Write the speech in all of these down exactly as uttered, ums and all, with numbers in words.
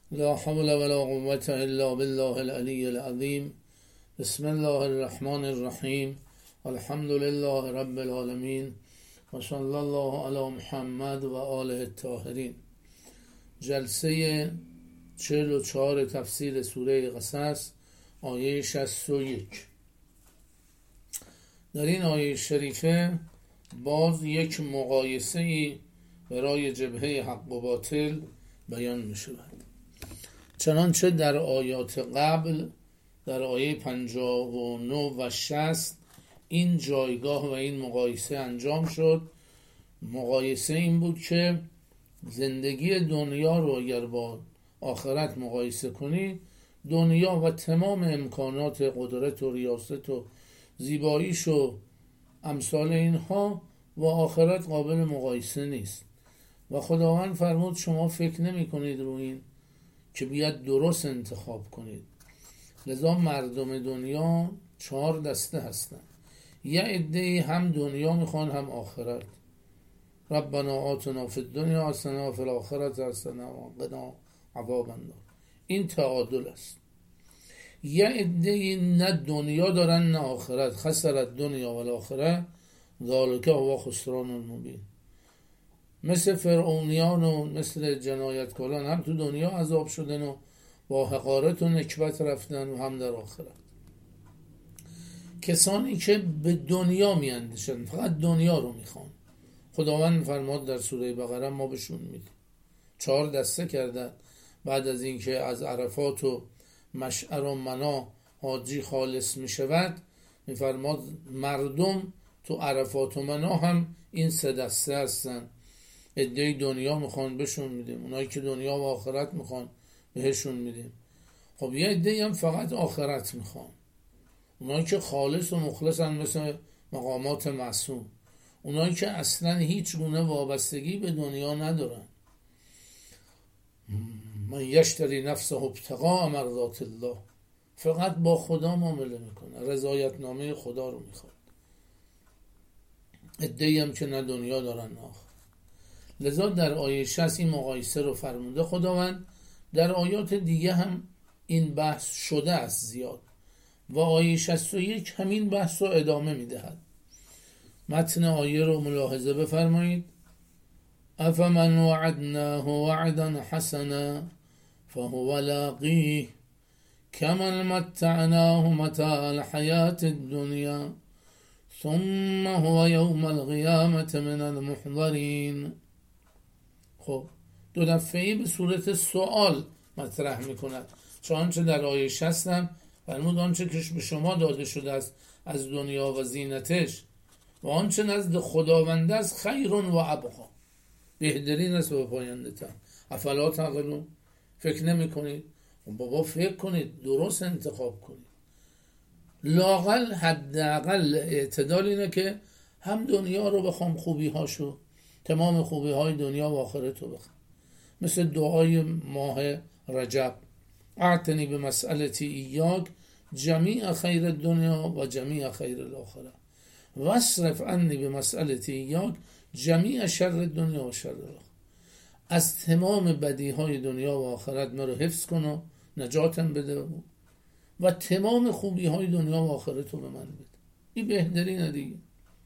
لا حول ولا قوة الا بالله العلی العظیم. بسم الله الرحمن الرحیم. الحمد لله رب العالمین و صلی الله علی محمد و آله الطاهرین. جلسه چهل و چهار تفسیر سوره قصص، آیه شصت و یک. در این آیه شریفه باز یک مقایسه ای برای جبهه حق و باطل بیان می شود. چنانچه در آیات قبل در آیه پنجاه و نه و شصت این جایگاه و این مقایسه انجام شد. مقایسه این بود که زندگی دنیا رو اگر با آخرت مقایسه کنی، دنیا و تمام امکانات قدرت و ریاست و زیباییش و امثال اینها و آخرت قابل مقایسه نیست. و خداوند فرمود شما فکر نمی کنید رو این که بیاد درست انتخاب کنید. لذا مردم دنیا چهار دسته هستن. یه عده هم دنیا میخوان هم آخرت. ربنا آتنا فی الدنیا حسنه و فی الاخرة حسنه و قنا عذاب النار. این تعادل است. یه عده نه دنیا دارن نه آخرت. خسرت دنیا و الاخره ذالک هو خسران المبین. مثل فرعونیان و مثل جنایتکاران هم تو دنیا عذاب شدن و با حقارت و نکبت رفتن و هم در آخرت. کسانی که به دنیا میاندیشن، فقط دنیا رو میخوان، خداوند فرماد در سوره بقره ما بهشون میدیم. چهار دسته کردن. بعد از اینکه از عرفات و مشعر و منا حاجی خالص میشود، میفرماد مردم تو عرفات و منا هم این سه دسته هستن. عده دنیا میخوان بهشون میدیم، اونایی که دنیا و آخرت میخوان بهشون میدیم. خب یه عده هم فقط آخرت میخوان، اونایی که خالص و مخلصن مثل مقامات معصوم، اونایی که اصلا هیچ گونه وابستگی به دنیا ندارن. من یشتری نفسه ابتغاء مرضات الله، فقط با خدا معامله میکنه، رضایت نامه خدا رو میخواد. عده‌ای هم که نه دنیا دارن نه آخرت. لذا در آیه شصت این مقایسه رو فرموده خداوند. در آیات دیگه هم این بحث شده است زیاد و آیه شصت و یک همین بحث رو ادامه میدهد. متن آیه رو ملاحظه بفرمایید. افمن وعدناه وعدا حسنا فهو لاقیه کمن متعناه متاع الحیاة الدنیا ثم هو یوم القیامة من المحضرین. خب دو دفعه‌ای به صورت سوال مطرح میکند. چنانچه در آیه شصت هم فرمود آنچه که به شما داده شده است از دنیا و زینتش و آنچه نزد خداوند است خیر و ابقا، بهترین است و پاینده تر. افلا تعقلون، فکر نمی کنید؟ بابا فکر کنید، درست انتخاب کنید. لاقل حداقل اعتدال اینه که هم دنیا رو بخوام، خوبی هاشو، تمام خوبی های دنیا و آخرت رو بخوام. مثل دعای ماه رجب، اعتنی به مسئلتی ایاک جمیع خیر دنیا و جمیع خیر الاخره واصرف عنی به مسئلتی ایاک جمیع شر دنیا و شر الاخره. از تمام بدی های دنیا و آخرت مرا حفظ کن و نجاتم بده و تمام خوبی های دنیا و آخرت رو به من بده. این بهترینه دیگه.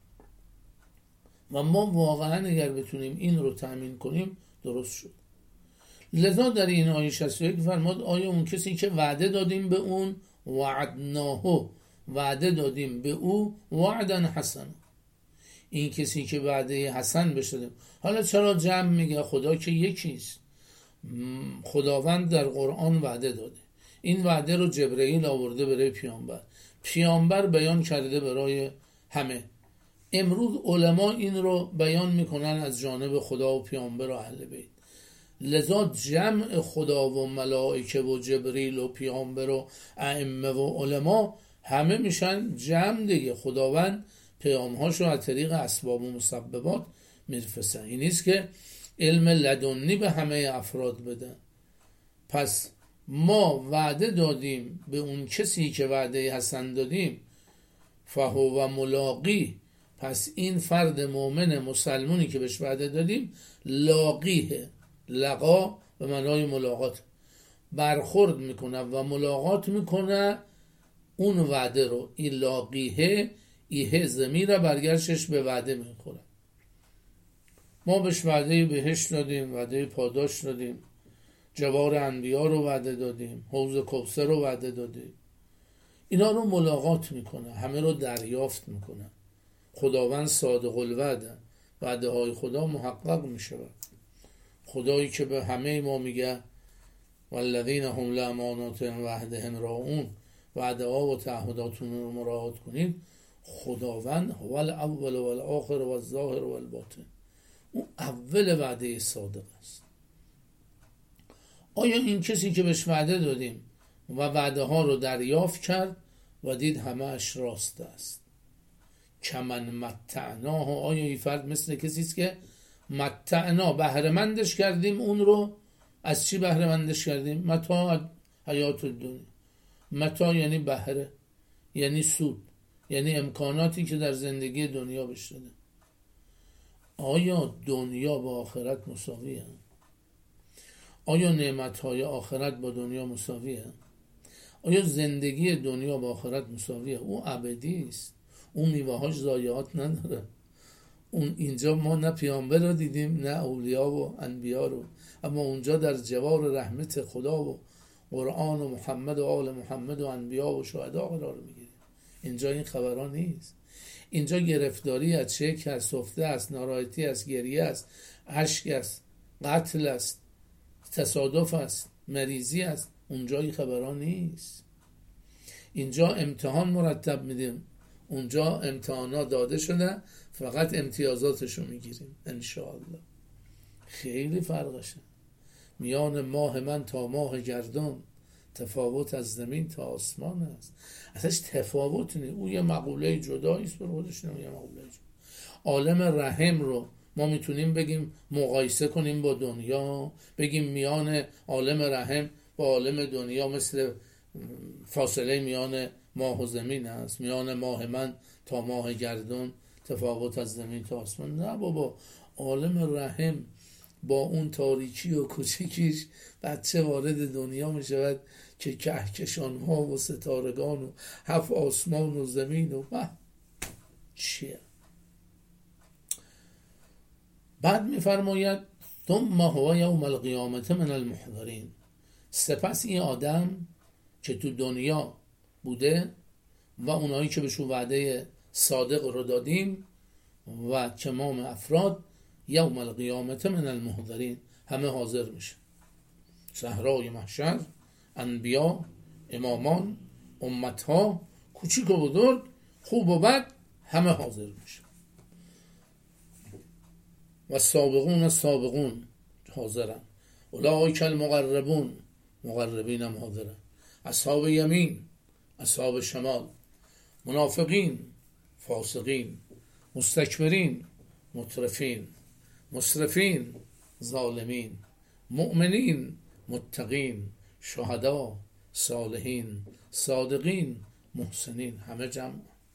و ما واقعا اگر بتونیم این رو تأمین کنیم درست شد. لذا در این آیه شصت و یک فرماد آیا اون کسی که وعده دادیم به اون وعدناه، وعده دادیم به او وعدا حسن، این کسی که وعده حسن بشدیم. حالا چرا جمع میگه؟ خدا که یکیست. خداوند در قرآن وعده داده، این وعده رو جبرئیل آورده برای پیامبر، پیامبر بیان کرده برای همه. امروز علما این رو بیان میکنن از جانب خدا و پیامبر و اهل بیت. لذا جمع خدا و ملائکه و جبریل و پیامبر و ائمه و علما همه میشن جمع دیگه. خداوند پیامهاشو از طریق اسباب و مسببات میرفسن. این نیست که علم لدنی به همه افراد بدن. پس ما وعده دادیم به اون کسی که وعده حسن دادیم، فهو ملاقی، پس این فرد مؤمن مسلمونی که بهش وعده دادیم لاقیه. لقا به معنای ملاقات. برخورد میکنه و ملاقات میکنه اون وعده رو، این لاقیه ایه زمیر برگشتش به وعده میخوره. ما بهش وعده بهشت دادیم، وعده پاداش دادیم، جوار انبیا رو وعده دادیم، حوض کوثر رو وعده دادیم. اینا رو ملاقات میکنه، همه رو دریافت میکنه. خداوند صادق الوعده، وعده های خدا محقق میشه. خدایی که به همه ما میگه والذین هم لاماناتهم و عهدهم راعون، وعده ها و تعهداتون رو مراعات کنید. خداوند هو الاول و الاخر و الظاهر و الباطن، اون اول وعده صادق است. آیا این کسی که بهش وعده دادیم و وعده ها رو دریافت کرد و دید همه اش راست است؟ کمن متعناه، آیا این فرد مثل کسی است که متعنا بهره‌مندش کردیم؟ اون رو از چی بهره‌مندش کردیم؟ متاع حیات الدنیا. متاع یعنی بهره، یعنی سود، یعنی امکاناتی که در زندگی دنیا بهش داده. آیا دنیا با آخرت مساویه؟ آیا نعمت‌های آخرت با دنیا مساویه؟ آیا زندگی دنیا با آخرت مساویه؟ او ابدی است، اون میوه‌هاش ضایعات نداره. اون اینجا ما نه پیامبر رو دیدیم نه اولیا و انبیا رو، اما اونجا در جوار رحمت خدا و قرآن و محمد و آل محمد و انبیا و شهدا قرار میگیریم. اینجا این خبرها نیست. اینجا گرفتاری از شک است، سفته است، ناراحتی است، گریه است، اشک است، قتل است، تصادف است، مریضی است. اونجا این خبرها نیست. اینجا امتحان مرتب میدیم، اونجا امتحانات داده شده، فقط امتیازاتشو میگیریم انشاءالله. خیلی فرقشه. میان ماه من تا ماه گردون تفاوت از زمین تا آسمان است. ازش تفاوت نیست. او یه مقوله جداییست بر خودش، نه یه مقوله جدا. عالم رحم رو ما میتونیم بگیم مقایسه کنیم با دنیا، بگیم میان عالم رحم با عالم دنیا مثل فاصله میان ماه و زمین است، میان ماه من تا ماه گردون تفاوت از زمین تا آسمان. نه بابا، عالم رحم با اون تاریکی و کوچیکیش بچه وارد دنیا می شود که کهکشان ها و ستارگان و هفت آسمان و زمین و بح چیه. بعد می فرماید ثم هو یوم القیامت من المحضرین، سپس این آدم که تو دنیا بوده و اونایی که بهشون وعده صادق رو دادیم و تمام افراد، یوم القیامت من المحضرین، همه حاضر میشه. صحرای محشر، انبیا، امامان، امتها، کوچیک و بزرگ، خوب و بد، همه حاضر میشه. و سابقون السابقون حاضرن، اولئک المقربون، مقربین هم حاضرن. اصحاب یمین، اصحاب شمال، منافقین، فاسقین، مستکبرین، مترفین، مسرفین، ظالمین، مؤمنین، متقین، شهدا، صالحین، صادقین، محسنین، همه جمع.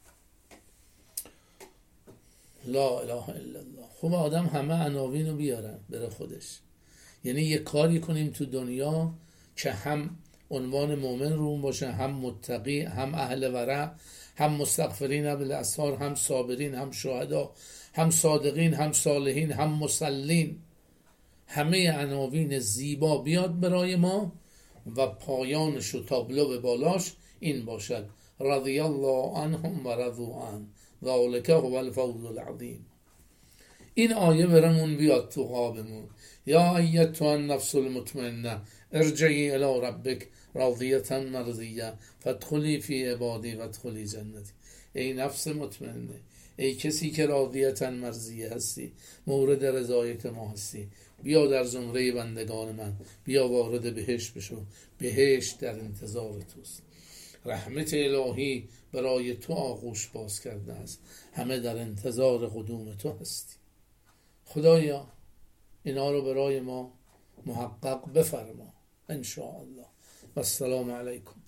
لا اله الا الله. خوب آدم همه عناوین رو بیاره بره خودش. یعنی یه کاری کنیم تو دنیا که هم عنوان مؤمن رو باشه، هم متقی، هم اهل ورع، هم مستغفرین بالاسحار، هم صابرین، هم شهدا، هم صادقین، هم صالحین، هم مسلین. همه عناوین زیبا بیاد برای ما و پایانش و تابلو به بالاش این باشد رضی الله عنهم و رضوا عنه ذلک هو الفوز العظیم. این آیه برامون بیاد تو قابمون. یا ایتها النفس المطمئنه ارجعی الی ربک راضیه مرضیه فادخلی فی عبادی وادخلی جنتی. ای نفس مطمئنه، ای کسی که راضیه مرضیه هستی، مورد رضایت ما هستی، بیا در زمره بندگان من، بیا وارد بهشت بشو. بهشت در انتظار توست. رحمت الهی برای تو آغوش باز کرده است. همه در انتظار قدوم تو هستی. خدایا اینا رو برای ما محقق بفرما ان شاء الله. و السلام علیکم.